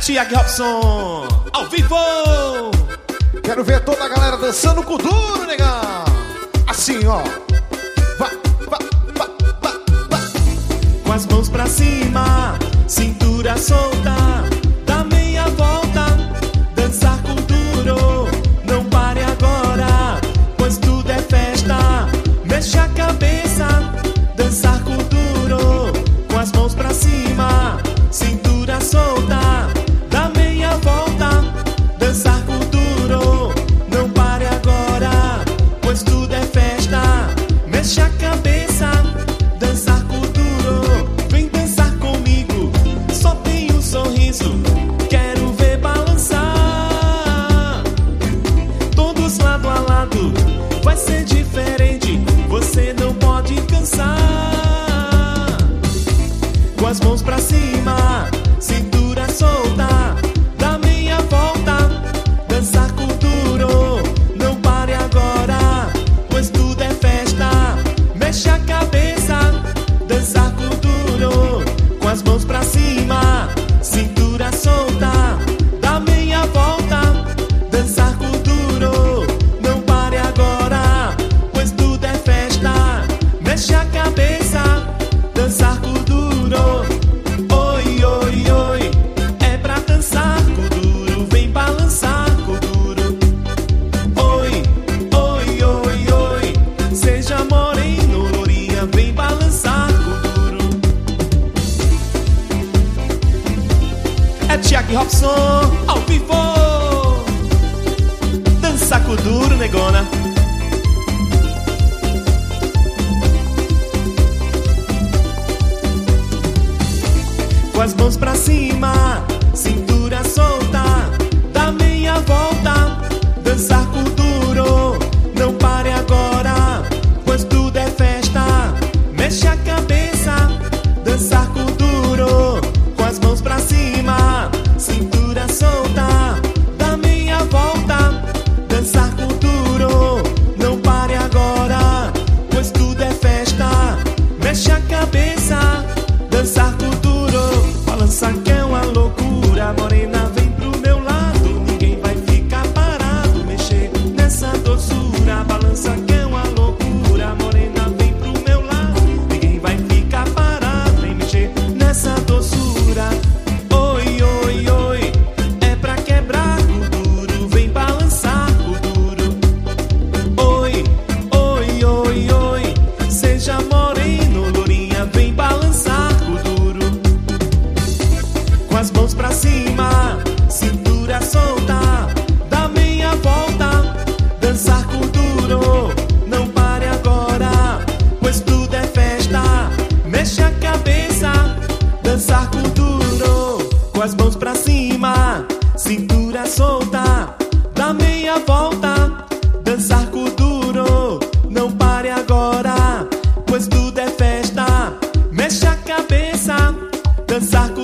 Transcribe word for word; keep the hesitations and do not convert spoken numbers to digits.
Tiago Robson, ao vivo. Quero ver toda a galera dançando com duro, negão. Assim, ó. Vá, vá, vá, vá, vá. Com as mãos pra cima, cintura solta, dá meia volta, dançar com duro. Não pare agora, pois tudo é festa. Mexe a cabeça, dançar com duro. Com as mãos pra cima, cintura solta, dá meia volta, dançar com duro. Não pare agora, pois tudo é festa. Mexe a cabeça, dançar com duro. Vem dançar comigo, só tem um sorriso. Quero ver balançar. Todos lado a lado, vai ser diferente. Você não pode cansar. Com as mãos pra cima, cintura solta, dá meia volta, dançar com duro. Não pare agora, pois tudo é festa. Mexe a cabeça, dançar com duro. Com as mãos pra cima, cintura solta, dá meia volta, dançar com duro. Não pare agora, pois tudo é festa. Mexe a cabeça, dançar com duro. Oi, oi, oi, é pra dançar com duro. Vem balançar com duro. Oi, oi, oi, oi, seja moreno, lourinha, vem balançar com duro. É Tiago Robson, ao vivo. Dançar com duro, negona. Com as mãos pra cima, cintura solta, dá meia volta, dançar com duro. Não pare agora, pois tudo é festa. Mexe a cabeça, dançar com duro. Com as mãos pra cima, cintura solta, dá meia volta, dançar com duro. Não pare agora, pois tudo é festa. Mexe a cabeça, dançar com duro. Balança que é uma loucura, morena, vem pro meu lado. Ninguém vai ficar parado, mexer nessa doçura. Balança que é uma loucura, morena, vem pro meu lado. Ninguém vai ficar parado, vem mexer nessa doçura. Oi, oi, oi, é pra quebrar com duro. Vem balançar com duro. Oi, oi, oi, oi, seja moreno, lourinha, vem balançar com duro. Com as mãos pra cima, cintura solta, dá meia volta, dançar com duro. Não pare agora, pois tudo é festa. Mexe a cabeça, dançar com duro. Com as mãos pra cima, cintura solta, dá meia volta, dançar com duro. Não pare agora, pois tudo é festa. Mexe a cabeça, dançar com